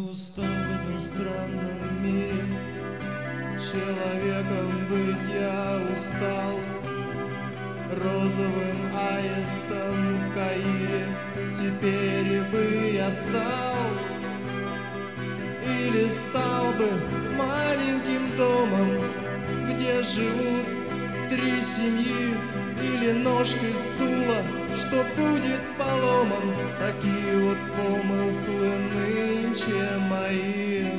устал в этом странном мире, человеком быть я устал. Розовым аистом в Каире теперь бы я стал. Или стал бы маленьким домом, где живут 3 семьи, или ножкой стула, что будет поломан. Такие вот помыслы нынче мои.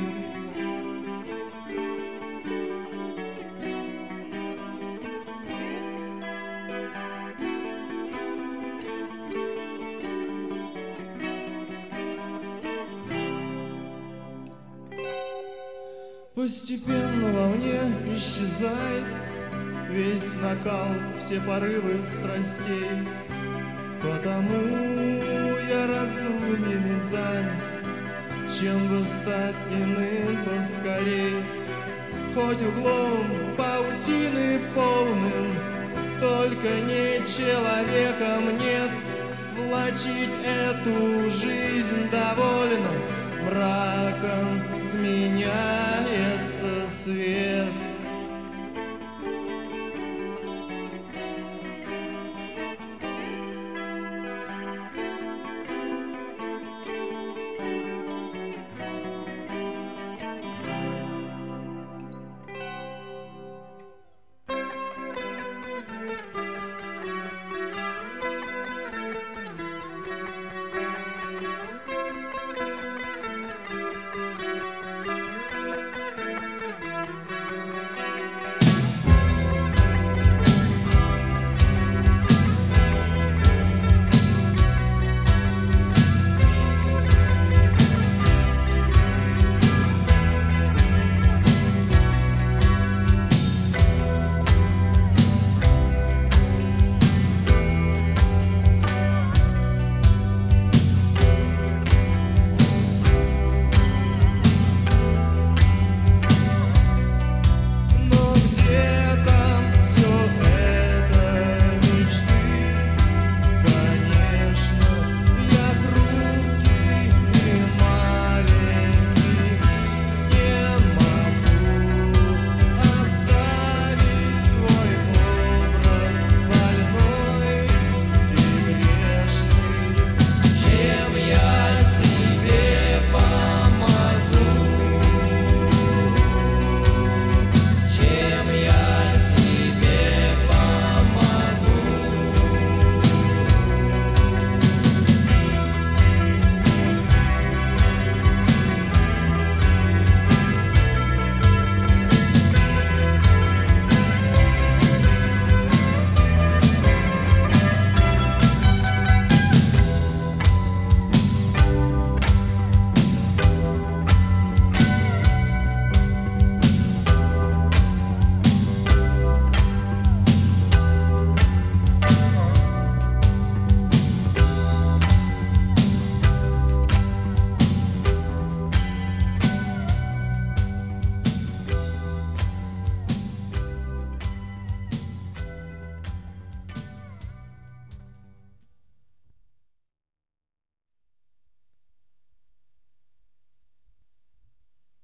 Постепенно во мне исчезает весь накал, все порывы страстей. Потому я раздумьями занят, чем бы стать иным поскорей. Хоть углом паутины полным, только не человеком нет. Влачить эту жизнь довольно, мраком сменяется свет.